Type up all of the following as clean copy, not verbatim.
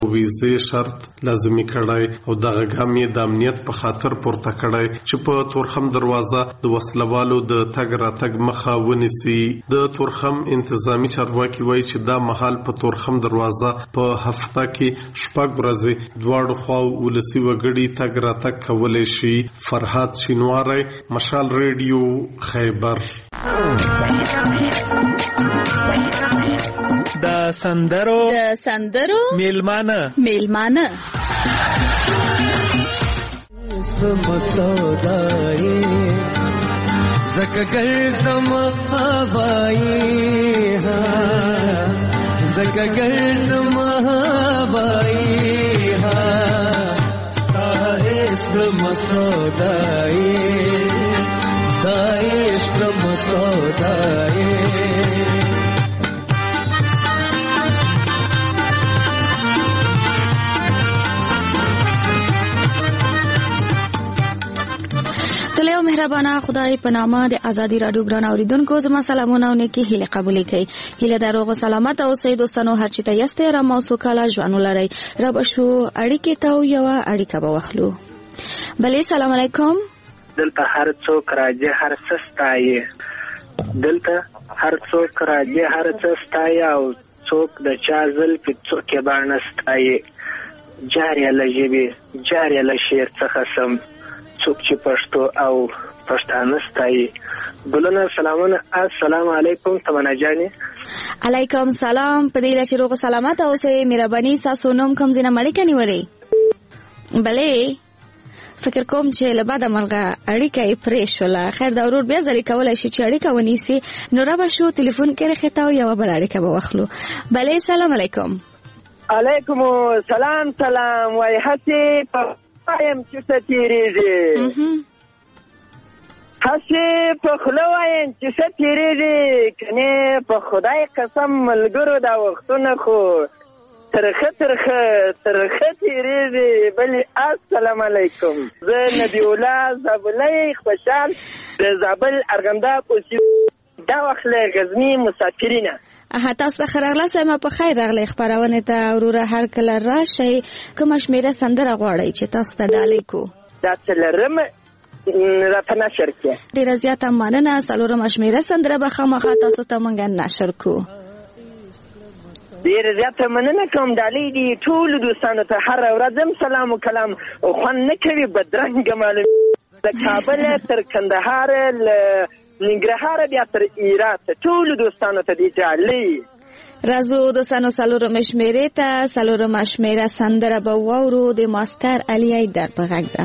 ویزه شرط لازمي کړای او دغه ګام یې د امنیت په خاطر پورته کړای چې په تورخم دروازه د وسلوالو د تګ راتګ مخه ونیسي. د تورخم انتظامی چارواکي وایي چې دا مهال په تورخم دروازه په هفته کې 6 ورځې دواړو خواو ولسي وګړي تګ راتګ کولی شي. فرهاد شینواری، مشال ریډیو، خیبر. د سندرو میلمانه مسودای زکه ګرځم هوای ها زکه ګرځم هوای ها عشق مسودای عشق مسودای. تلیو مهربانه خدای په نامه د ازادي رادیو ګران اوریدونکو زما سلامونه او نیکی هیله قبول کړئ. هیله د روغ او سلامت او سید دوستانو هر چی ته یسته را موسو کاله ژوند ولرئ. را بشو اړیکې ته یو اړیکه به واخلو. بله سلام علیکم. دلته هر څوک راځي هر څه ستایي، دلته هر څوک راځي هر څه ستایي او څوک د چا زل په څوک یې باندې ستایي. جاري له ژبې جاري له شعر څخه سم څوک چې پښتو او پښتانه ستایي. ګلونه سلامونه، السلام علیکم تمنا جانې. علیکم سلام. په دې لچې روغ سلامت او سه مهرباني تاسو نوم کوم ځینه مړی کني وری. بله فکر کوم چې له بعد مرغه اړیکه یې پرې شوله. خیر دا ورور بیا ځلې کولی شي چې اړیکه ونیسي. نو را به شو تلیفون کې رخې ته او یوه بله اړیکه به واخلو. بله سلام علیکم. علیکم سلام. سلام وای هسې په وایم چې څه تېرېږي، هسې په خوله وایم چې څه تېرېږي، کنې په خدای قسم ملګرو دا وختونه خو ترخه تېرېږي. بلې السلام علیکم. زه نبی الله زابلی خوشحال د زابل ارغنداب اوسېدونکی، دا وخت له غزني مسافرینه. تاسو ته راغلاست. ما په خیر راغلی خپرونې ته وروره. هر کله راشئ کومه شمېره سندره غواړئ چې تاسو ته ډالۍ کو. دا څلورم راته نشر کړه. ډېره زیاته مننه. څلورمه شمېره سندره به خامخا تاسو ته موږ نشر کو. ډېره زیاته مننه کوم. ډالۍ دي ټولو دوستانو ته. هر ورځ هم سلام و کلام خوند نه کوي، بدرنګه معلومې د کابل تر کندهار ننګرهار بیا تر ایران ټولو دوستانو ته دی ډالۍ. راځو دوستانو څلورمه شمېرې ته. څلورمه شمېره سندره به واورو د ماستر علي ایدر په غږ ده.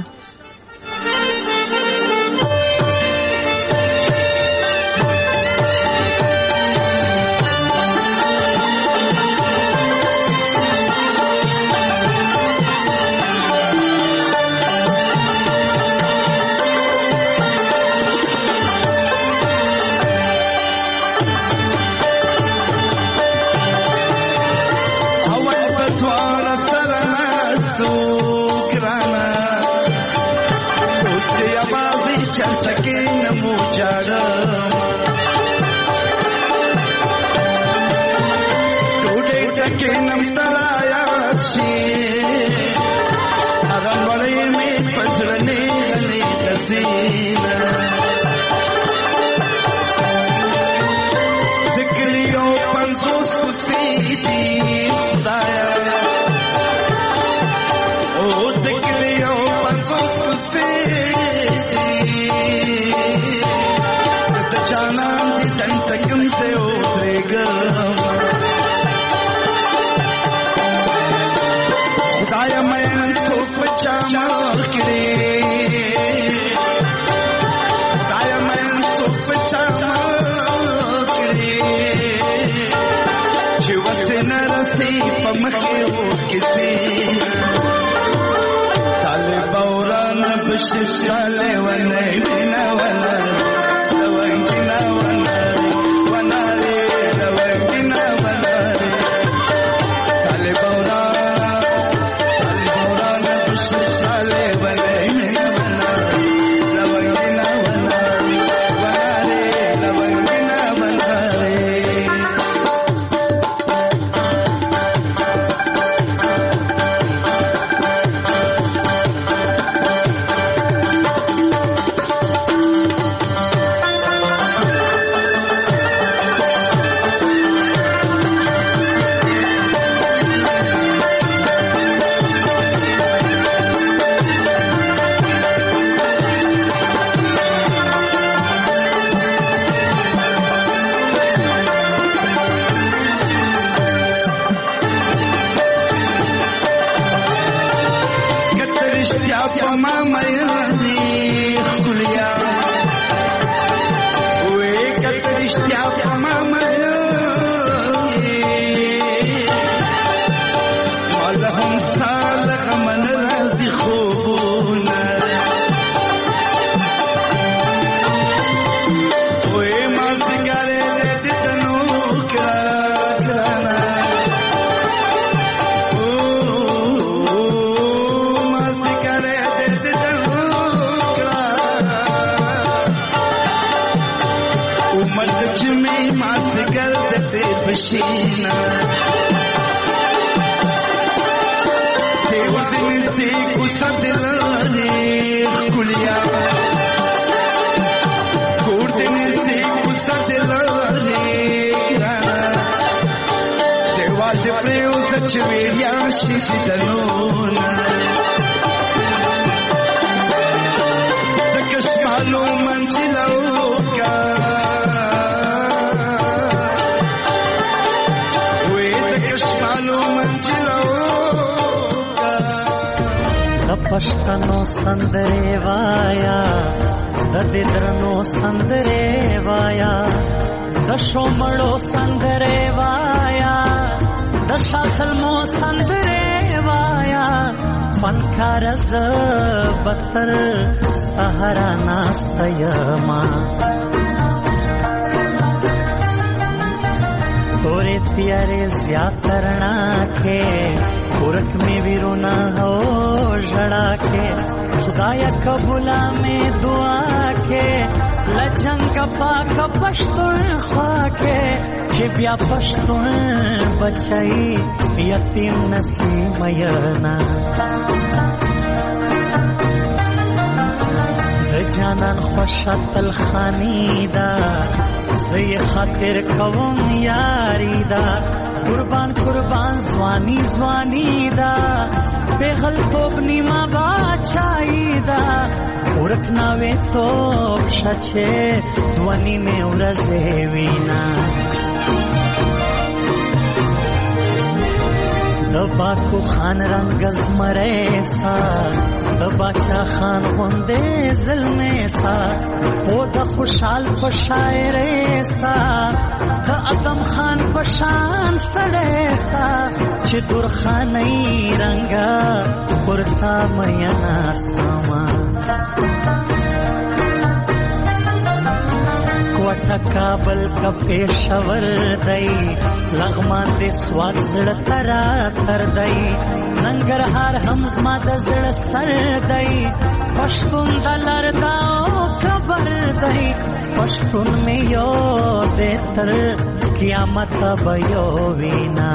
پما مېلې خلیا وې کترشتیا پما مېلې مالهم سالغ من رازي خوبونه وې ما څنګه دې تنو کرانا Bashina Dewa dinti kusadilani khulya Kur dinti kusadilani kirana Dewa de preu sachveria shishdanona Takashmalu manchilauka پښتنو سندره وایا د ددرنو سندره وایا د شومړو سندره وایا د شاسلمو سندره وایا فنکار ز بتر سحرا ناستیما तोरे प्यारे ज्यातरना के पुरख में विरुना हो जड़ा के खुदाया कबूला में दुआ के लजंग पाक पश्तुन ख्वा के जिब्या पश्तुन बचाई यतीम नसीम यना जानन खुशतल खानीदा زی خاطر کوم یاری دا قربان قربان زوانی زوانی دا پیغل توب نیما باچائی دا ورکنا وی توب شچے دوانی میں ورزے وینا دبا کو خان رنگز مرے سا دبا چا خان ہوندے ظلمے سا او دا خوشحال پشائرے سا دا ادم خان پشان سڑے سا چی دور خانی رنگا پرتا مینا ساما کوٹا کابل کا پیشور دئی لغمان دے سواد زڑ ترا تر دئی ننگرہار ہمزما دا زڑ سر دئی پشتون دا لرداو کبر دئی پشتون میں یو دے تر قیامت بیو وینا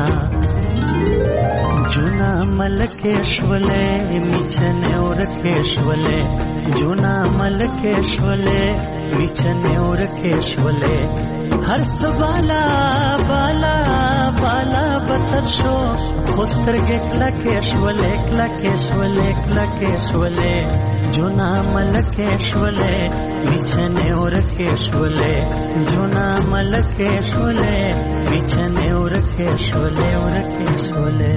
جونا ملکیشولے میچنے ورکیشولے جونا ملکیشولے میچنے ورکیشولے ہر سوالا بالا بالا بتر شو خستر کے کلکیشولے کلکیشولے کلکیشولے جونا ملکیشولے میچنے ورکیشولے جونا ملکیشولے میچنے ورکیشولے ورکیشولے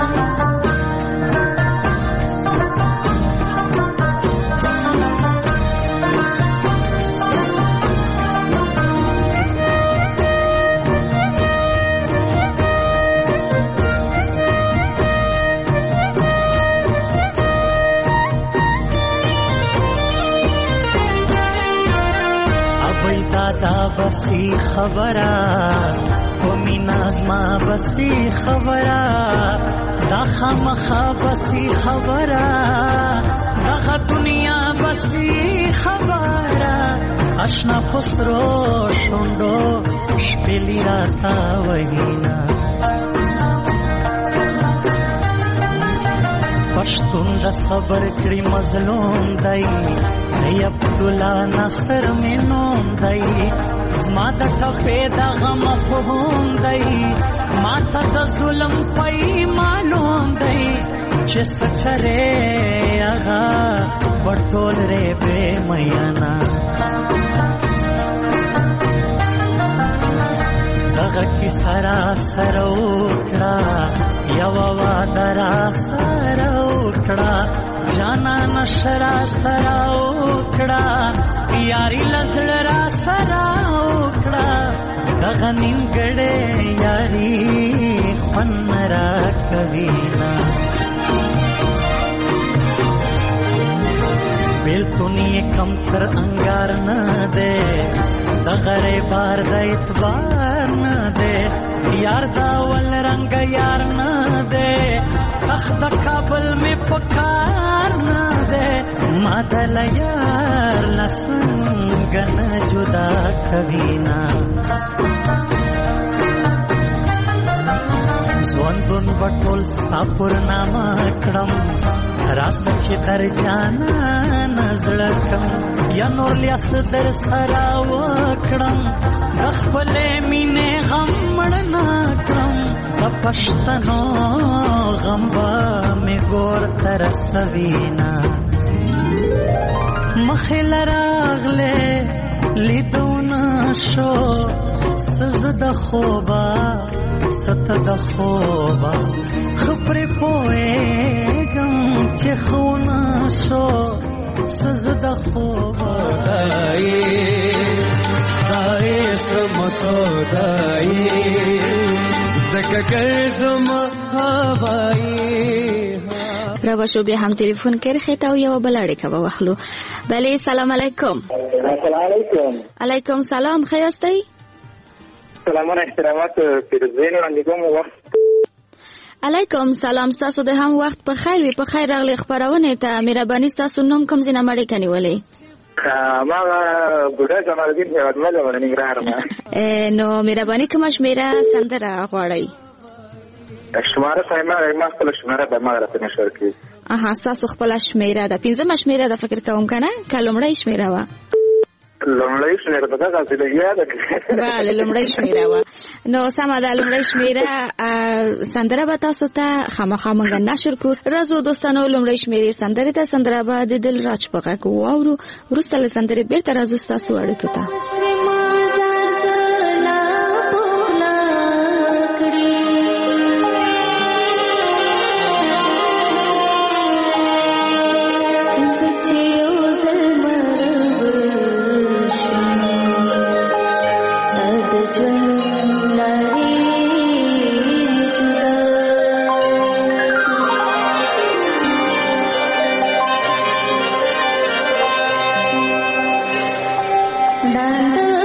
بسی خبرا قومی نازما بسی خبرا دا خامخا بسی خبرا دا دنیا بسی خبرا اشنا خسرو شندو شپلی راتا وحینا پشتون دا صبر کری مظلوم دائی ای عبداللہ ناصر میں نوم دائی زمادا کا پیدا غم فہوم دائی ماتا دا ظلم پائی معلوم دائی چس کرے آغا بڑھول رے بے میانا دغا کی سرا سروکڑا یوا وادرا سروکڑا جانا نہ شرا سرا وکړه یاري لزړ را سرا وکړه دغه نیمګړې یاري خوند را کوي نا بالکل یې کم تر انګار نه ده دغه بار د اعتبار نه ده یار دا ول رنگ یار نه ده تخت کابل میں پکار نہ دے مادل یار لسنگن جدا کبھی نہ سوندن بٹول ساپور ناما کڑم راس چی در جانا نزڑکم یا نور لیاس در سرا وکڑم رخبلے مینے غمڑنا کرم پشتنو غمبا میں گور ترسوینا مخل راغلے لیدونا شو سزد خوبا ستد خوبا خبر پوئے گم چخونا شو سزد خوبا ستایش مسودائی زکه ګرځم هوایی را بشو بیا هم تلیفون کړی خته او یو بل اړیکه به واخلو. بله سلام علیکم. السلام علیکم. علیکم سلام، ښه یاستئ؟ سلامونه احترامات پیرزین وړاندې کوم. وخت علیکم سلام، ستاسو د هم وخت په خیر وي. په خیر راغلی خپرونې ته. مهرباني ستاسو نوم کوم ځای نه اړیکه نیولې؟ ما بوډا جمال الدین هیوادمل ونه ننګرهار نه. نو مهرباني کومه شمیره سندره غواړئ؟ شماره ما خپله شماره به ما راته نشر کړي. ستاسو خپله شمیره ده، پنځمه شمیره ده فکر کوم که نه؟ که لومړۍ شمیره وه؟ لومړۍ شمیره ده دغسې لګیا ده. بله لومړۍ شمیره وه. نو سمه ده، لومړۍ شمیره سندره به تاسو ته خامخا موږ نشر کړو. راځو دوستانو لومړۍ شمیرې سندرې ته. سندره به د دلراج په غږ واورو. وروسته له سندرې بیرته راځو ستاسو اړیکو ته. Da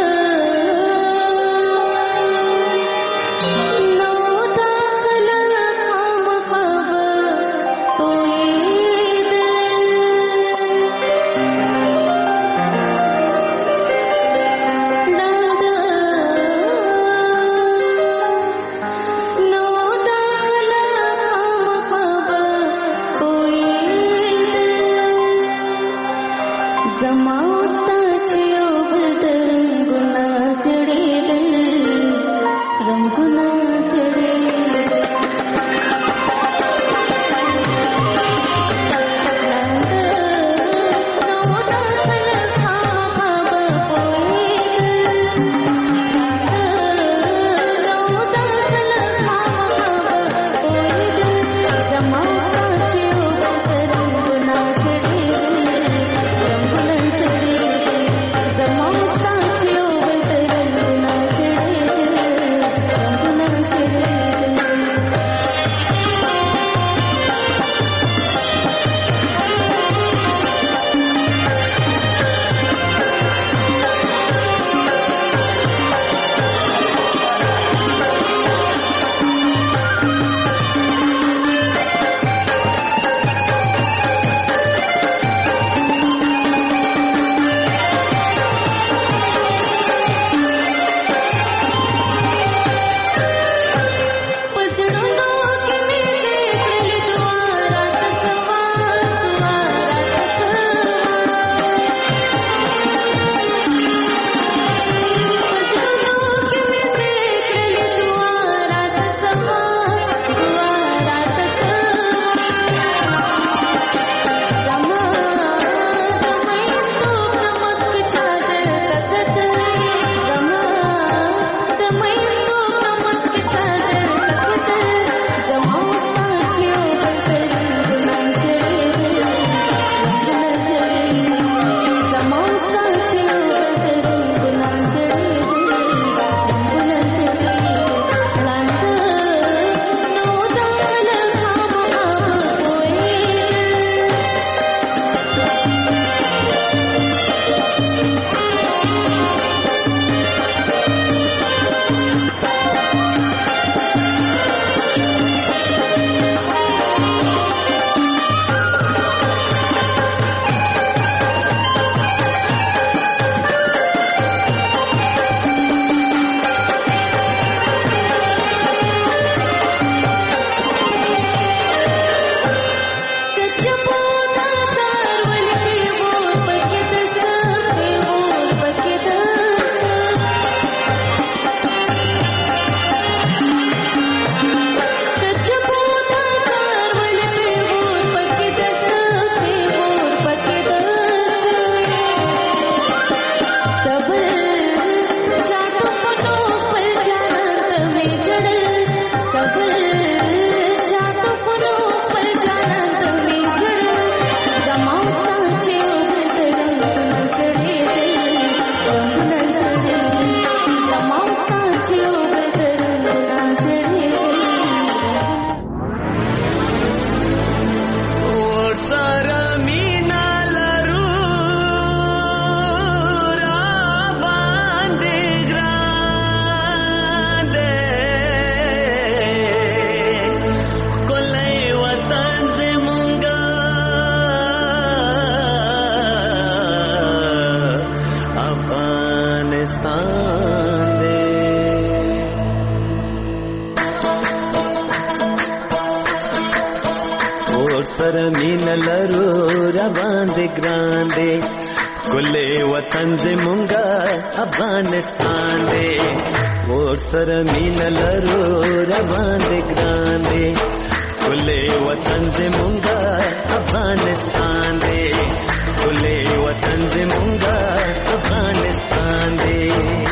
ور سره مینه لرو را باندې ګران دی ګلې وطن زمونږه افغانستان دی ور سره مینه لرو را باندې ګران دی ګلې وطن زمونږه افغانستان دی ګلې وطن زمونږه افغانستان دی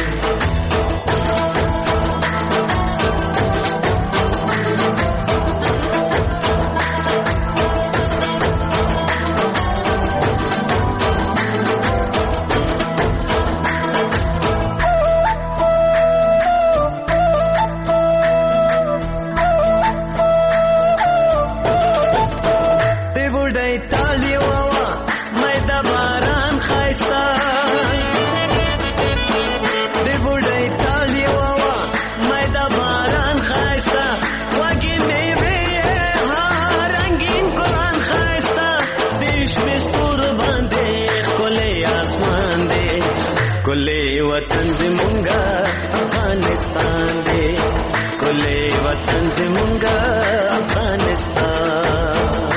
ګلې وطن زمونږه افغانستان دی ګلې وطن زمونږه افغانستان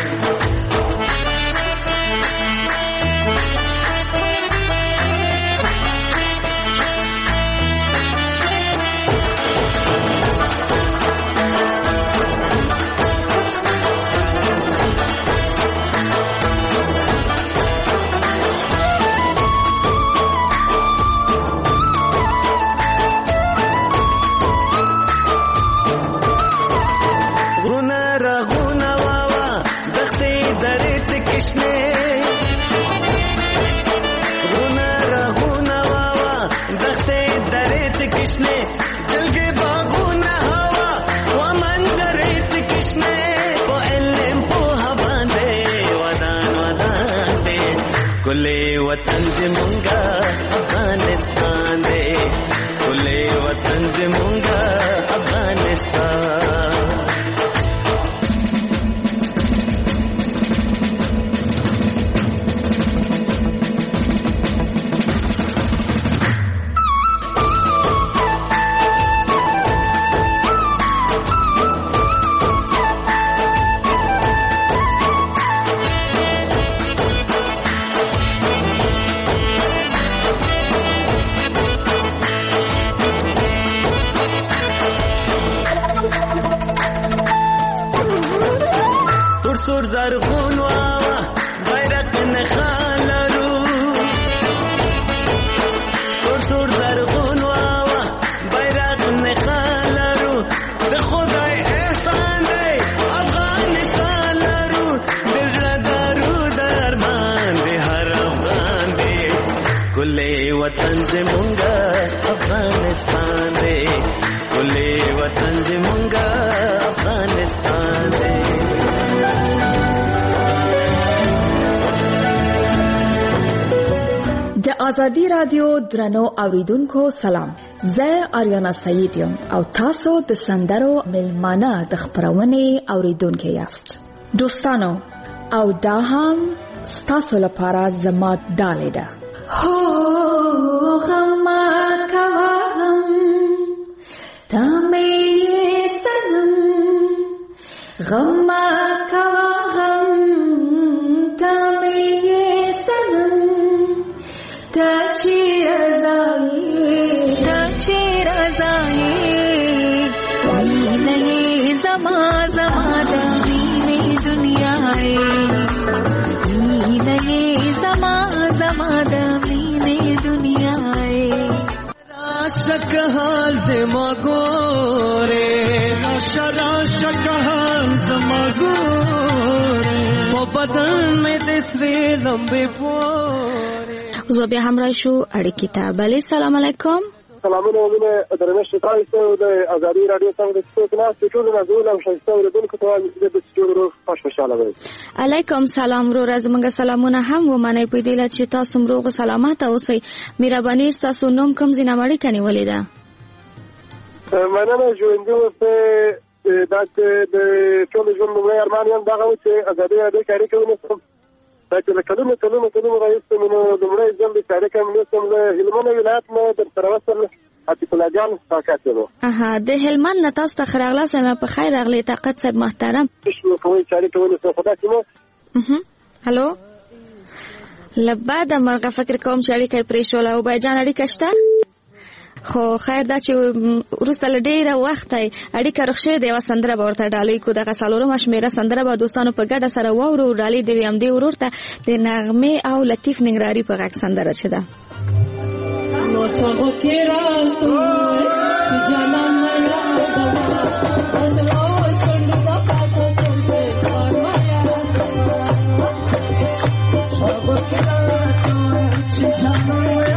ګلې وطن زمونږه افغانستان دی ګلې وطن زمونږه افغانستان سور زرغون واوا بیرق نخان لرو سور زرغون واوا بیرق نخان لرو د خدای احسان دی افغانستان لرو دزړه دارو درمان دی هر افغان دی ګلې وطن زمونږه افغانستان دی ګلې وطن زمونږه افغانستان دی د آزادی رادیو درنو اوریدونکو سلام زه آریانا سعید یم او تاسو د سندرو ملمانه د خبرونه اوریدونکو یاست دوستانو او دا هم ستاسو لپاره زما ډالې ده هو غم کوا غم تمه سنم غم کوا غم تمه سنم تا چیر ازائی وینه زما د وینه دنیائی وینه زما د وینه دنیائی راشک حال زما ګوره راشک حال زما ګوره په بدن مې د سرې لمبې پوره اوس بیا همراه شو اړیکې ته بلې سلام علیکم سلامونه وینه درنښت تاسو د آزادی رادیو څنګه څه نه ټول نازول او شایسته اوریدونکو ته د سټوډیو خوشاله وي علیکم سلام رو زمونږ سلامونه هم و منې په دې چې تاسو روغ سلامت اوسئ مهرباني تاسو نوم کوم ځای مړی کني ولیدا مننه ژوندۍ اوسئ دا د ټول ژوند مې ارمان یم دا چې آزادی رادیو کاری کوي دا چې کلونه راځي نو لمړی ځل د تاریخ هم نسم له هلمند ولایت نه د تروسل عطیف الله جان طاقت ورو د هلمند نه تاسو ته راغلا سم په خیر راغلی طاقت صاحب محترم شو کوي چې ټول څه خدا کیمو هالو لبا د مرغه فکر کوم چې اړیکه پرې شول او بای جان اړیکه شته خو خیر دا چې ورسته ډیره وخت اړیکه رخصه دی وسندره ورته ډالۍ کو دغه سالورم شمیره سندره به دوستانو په ګډه سره وورو ډالۍ دی هم دی ورته د نغمه او لطیف ننګراری په غږ سندره چي ده نو څو کېرا تو جانا مړه دوا سند دا پاسو سنته مایا څو کېرا تو جانا مړه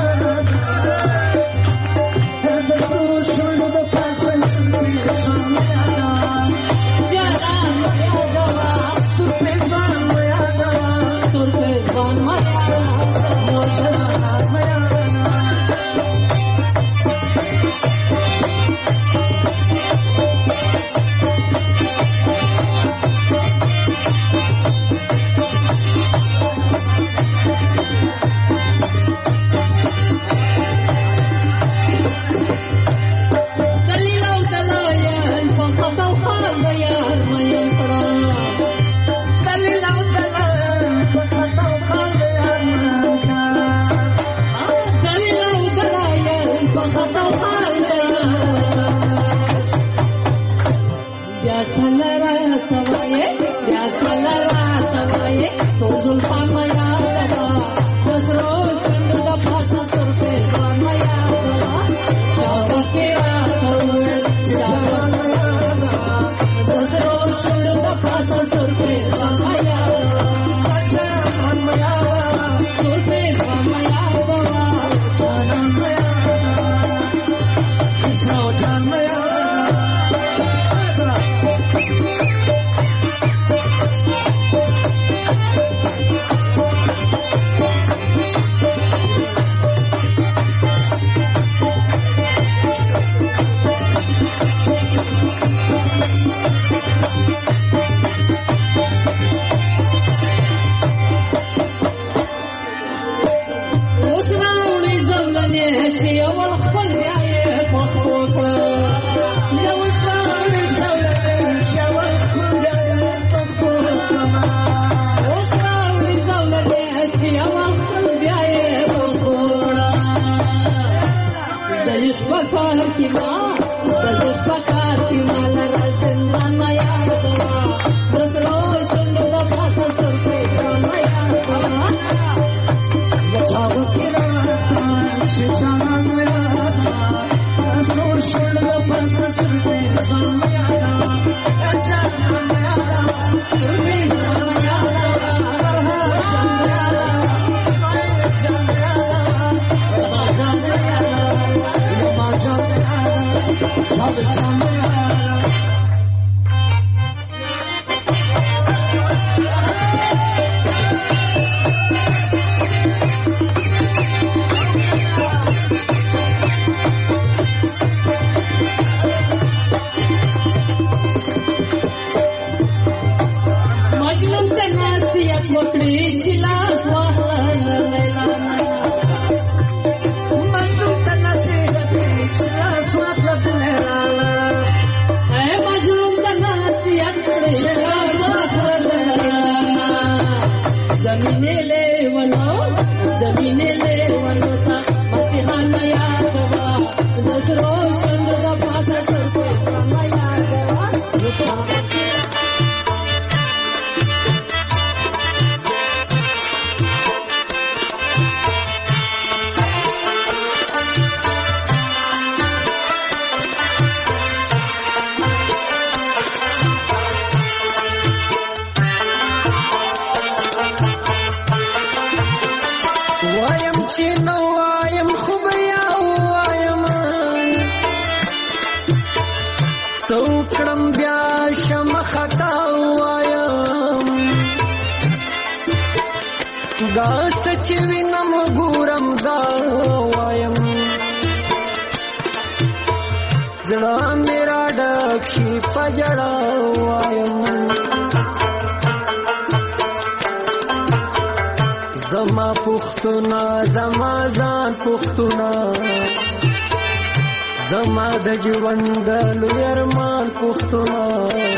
زما د ژوند لوی ارمان پښتونه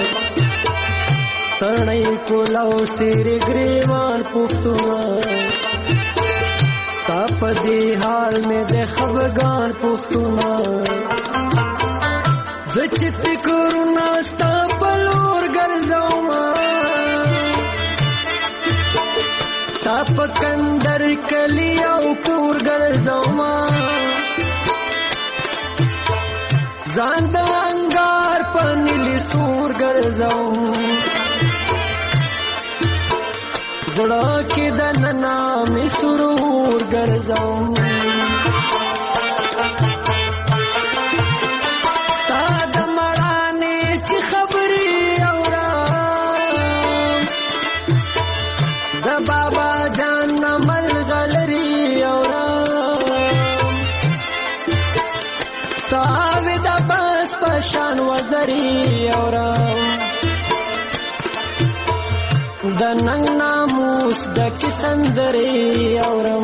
تڼۍ کولاو سری ګریوان پښتونه تا په دې حال مې د خفګان پښتونه زه چې فکرونه ستا په لور ګرځومه تا په کندر کلي او کور ګرځومه ځان د انګار په نیلي سور ګرځوم زړه کې د ننا مې سرور ګرځوم ستا د مړانې چې خبرې اورم د بابا جان نه ملغلرې اورم تاوې د بس په شان وزرې اورم د ننګ ناموس ډکې سندرې اورم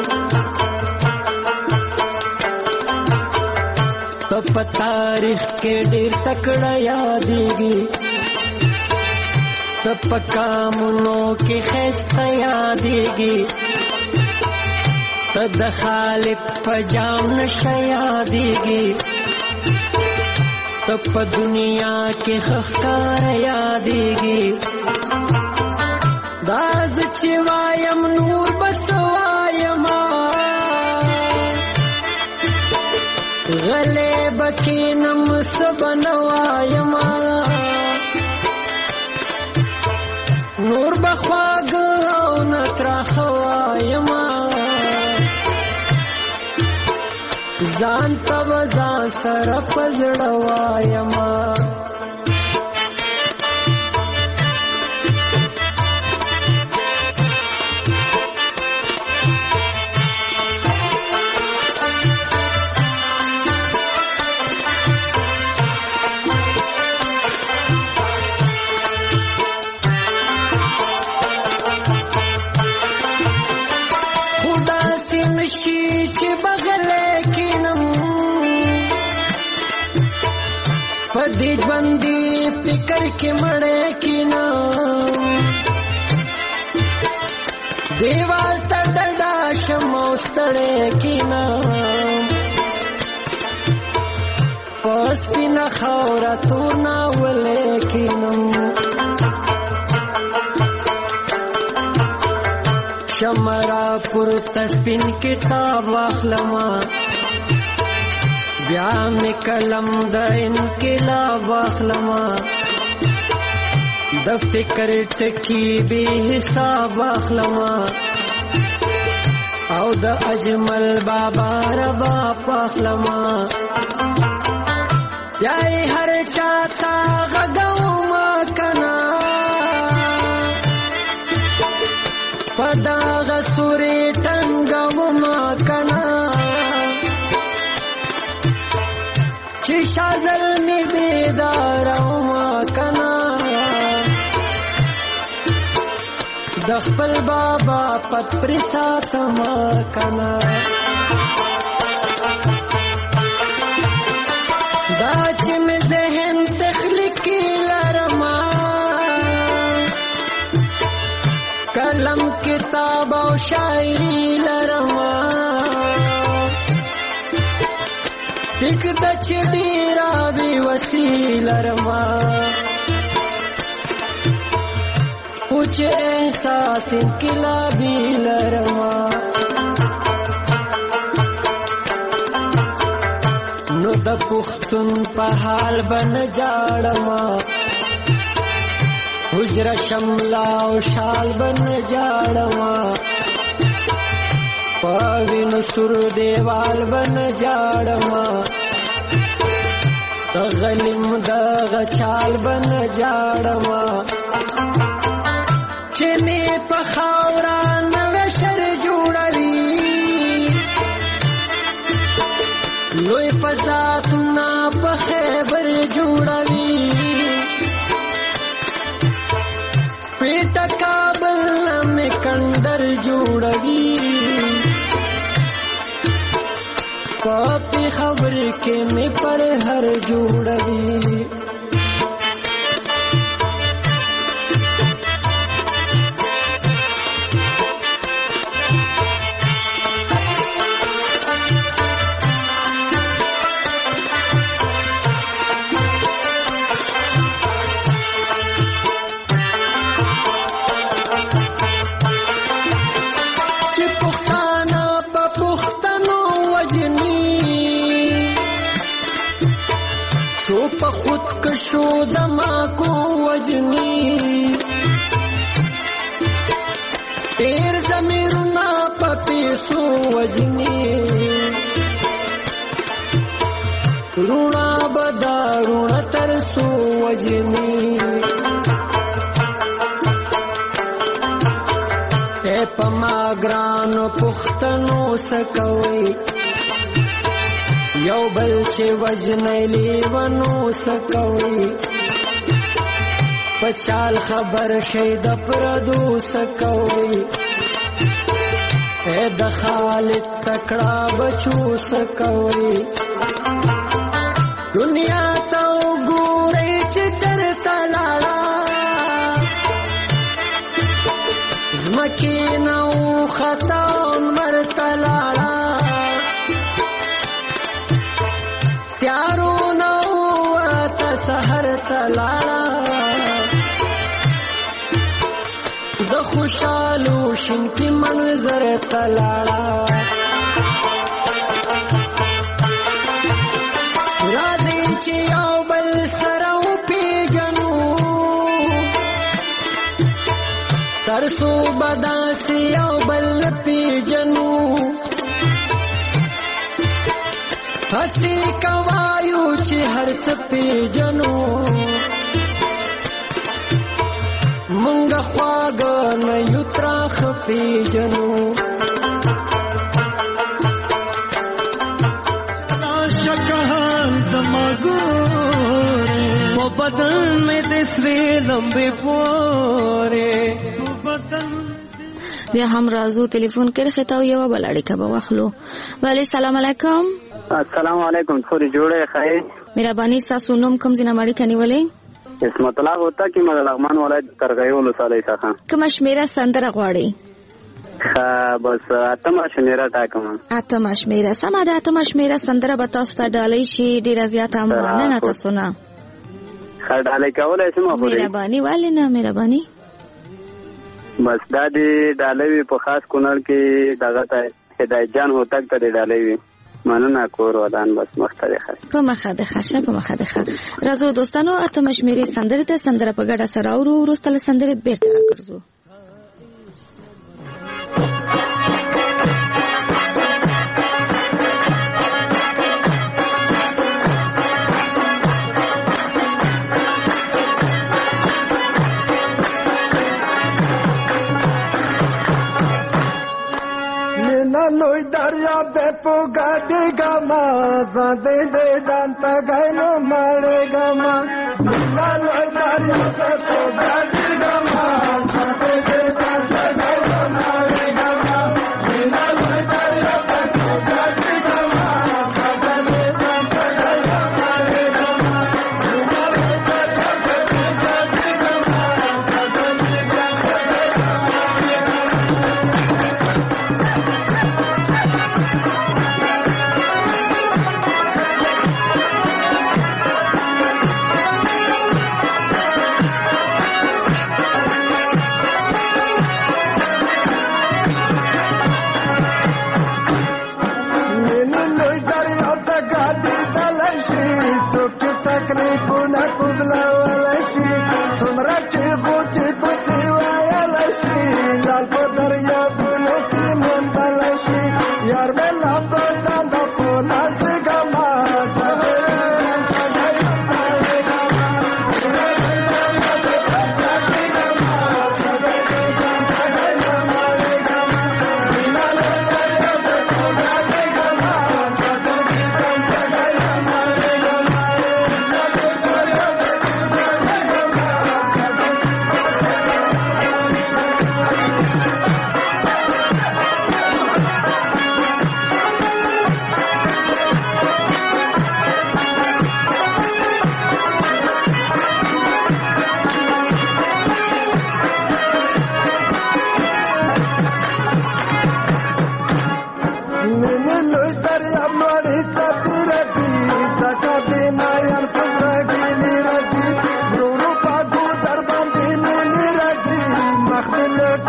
ته په تاریخ کې ډېر تکړه یادېږي ته په کامونو کې ښایسته یادېږي ته د خالق په جام نشه یادېږي ته په دنیا کې ښه ښکاره یادېږي دا زه چې وایم نور بس وایما غلې بکینم سبا نه وایما نور بخواږه او نه تراښه وایما ځان ته به ځان سره په زړه وایما پدې ژوندې فکر کې مړې کینا دیوال ته ډډه شمو ستړې کینا پس پینا خاورا تور نا ولې کینم شمرا پر تسبین کتاب واخلما بیا می کلم د انقلاب واخلما د فکر ټکی به حساب واخلما او د اجمل بابا ربا واخلما بیا هر چاته غږوم کنا پدا غسوري ټنګوم کنا چې شازل می بیدار ما کنا د خپل بابا پت پر ساتم کنا دا چې می ذهن تخلیقی لرما کلم کتاب او شاعری لرما ټیک د چډی را وی وسیله رما اوچ احساس انقلابی لرما نو د پښتون په حال بن جاړما حجره شملا او شال بن جاړما پاوینو سر دیوال بن جاړما غلیم دغ چال بن جاړما چې می په خاورا نو شر جوړوي لوی فزاتنا په خیبر جوړوي پیټ کابل می کندر جوړوي پاپی خبر کې مې پر هر جوړوي شو دما کو وجنی پیر زمیرنا پپیسو وجنی رونا بدا رونا ترسو وجنی اے پما گران پختنو سکوي یو بل چې وجنی لیونو سکوي پچال خبر شید پردو سکوي اے د خالق تکړه بچو سکوي دنیا ته وګورئ چې چرته لاړه زمکې نه وخته مرته لاړه پیارو نو تا سحر تلاړه د خوشالو شین کی منظر تلاړه را دې چې یو بل سره پیژنو ترسو بداسي یو بل پیژنو هستی کوایو چې هر سپی جنو مونږ خواږه نه یو تراخ پی جنو ناشکهان زماګورې په بدن مې د سرې لمبې پورې بیا هم راځو ټلیفون کې خطاو یو بل اړیکه به واخلو. وعلی السلام علیکم. السلام علیکم. थोड़ी जोड़े खाए مهرباني تاسو نوم کوم ځای نه مړی کنيولې؟ اسمت الله ہوتا کی مګ لغمان ولایت ترغیول صالح څخه کوم شمیره سندره غواړي؟ بس اتم شمیره ټاکم. اتم شمیره سم ده. اتم شمیره سندره به تاسو ته ډالۍ شي. ډیره زیاته مننه تاسو نه. ډالۍ کولای شم خو مهرباني والي نه مهرباني. بس دا دی ډالۍ په خاص کونړ کې دغه ته هدایت جان هوتک ته ډالۍ وي. مننه کور ودان بس مختلفه په مخه د خشه په مخه د خ راځو دوستانو اتم شمیره سندره ته سندره په ګډه سره اورو ورستله سندره بیرته راګرځو. لوی دریا به پوګاډي ګما زده دې دانتا غینو مړې ګما لوی دریا به پوګاډي ګما زده دې دانتا غینو مړې ګما لوی دریا به پوګاډي ګما زده دې دانتا غینو مړې ګما لوی دریا به پوګاډي ګما زده دې دانتا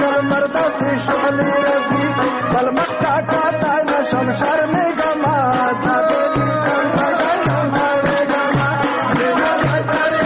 مرمردسي شغلي رزي بالمختا كاتا نشم شرمي قما زابيني كنتا غينا مالي قما بنا الحجر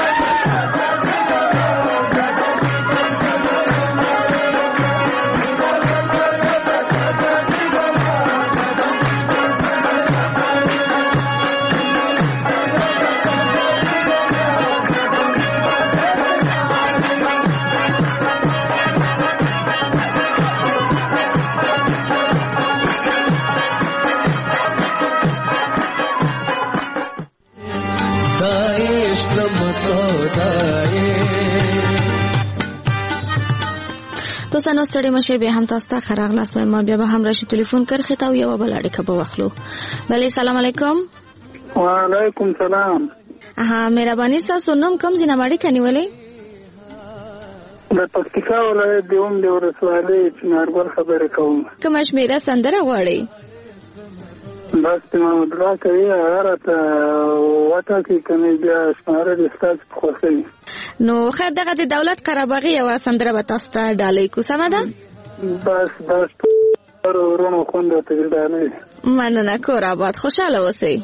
دوستانو ستړي مشه به هم تاسو ته خراغلاس ما بیا به هم راشي ټلیفون کرخه تا یو بل اړیکه به واخلو. بله سلام علیکم. وعلیکم سلام. مهرباني تاسو نوم کوم ځای نه اړیکه نیولې؟ د پکتیکا ولایت د اوم د ولسوالۍ چنارګل خبرې کوم. کومه شمیره سندره غواړئ؟ بس ما دعا کوي هغه ته وټه کې کني بیا شماره د استاد خوښي. نو خیر دغه د دولت قرهباغي یو سندره به تاسو ته ډالۍ کو سمه ده؟ بس ورونو خوند ته ډالۍ. مننه کور آباد خوشاله اوسئ.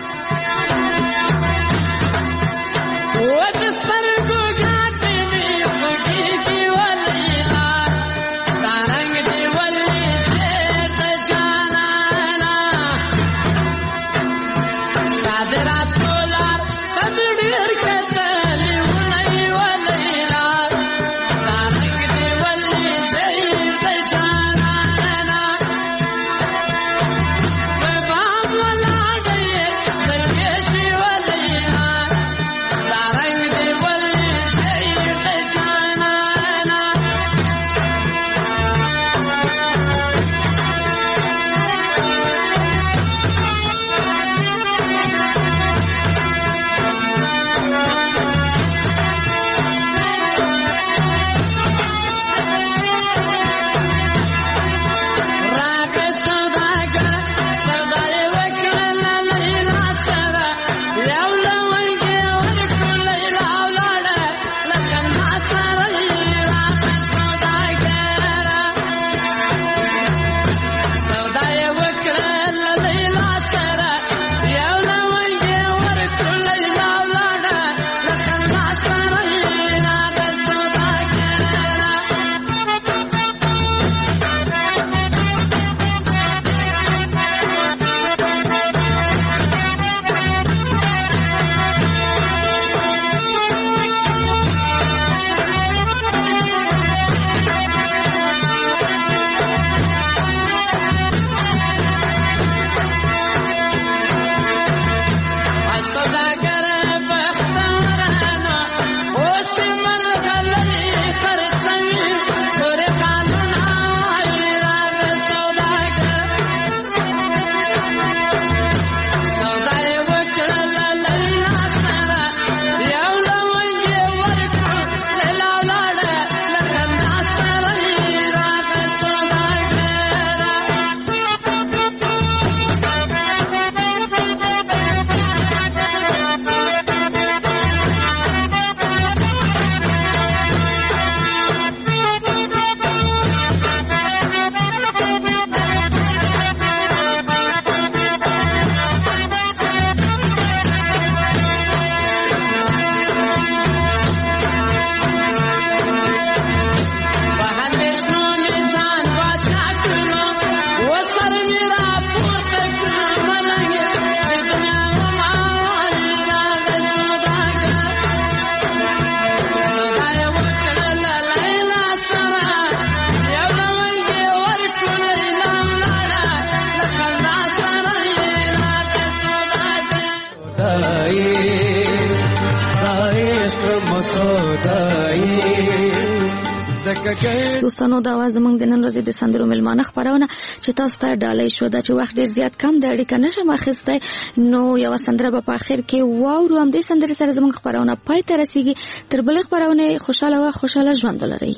دوستانو دا واز موږ د نن ورځې د سندرو ملمانه خبرونه چې تاسو ته ډالۍ شو دا چې وخت ډیر زیات کم د اړیکه نشم اخیسته نو یو سندره په اخر کې واورو هم د سندرې سره زموږ خبرونه پای ته رسیږي. تر بل خبرونه خوشاله ژوند ولرئ.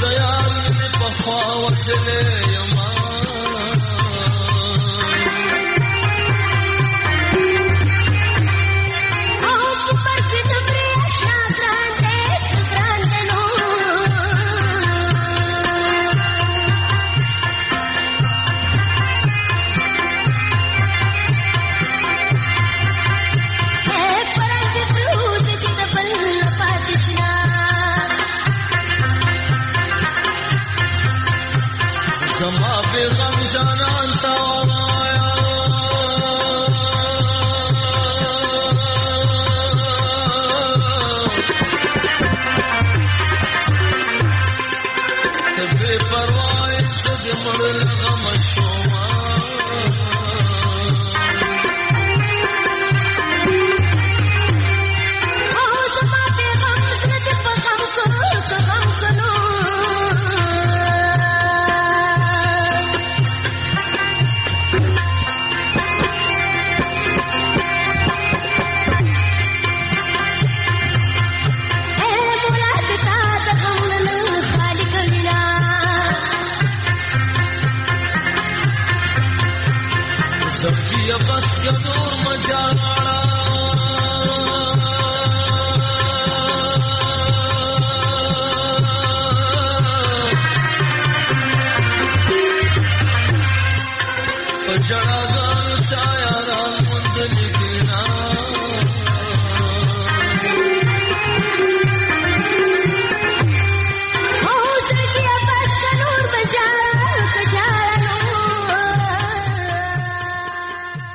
یار مې په خوا وچلې یما زما پیغام جانان تا ورایا تبې پروايي چې مړ لغم شوما सबकी बस के दूर मजाड़ा जड़ा गान छाया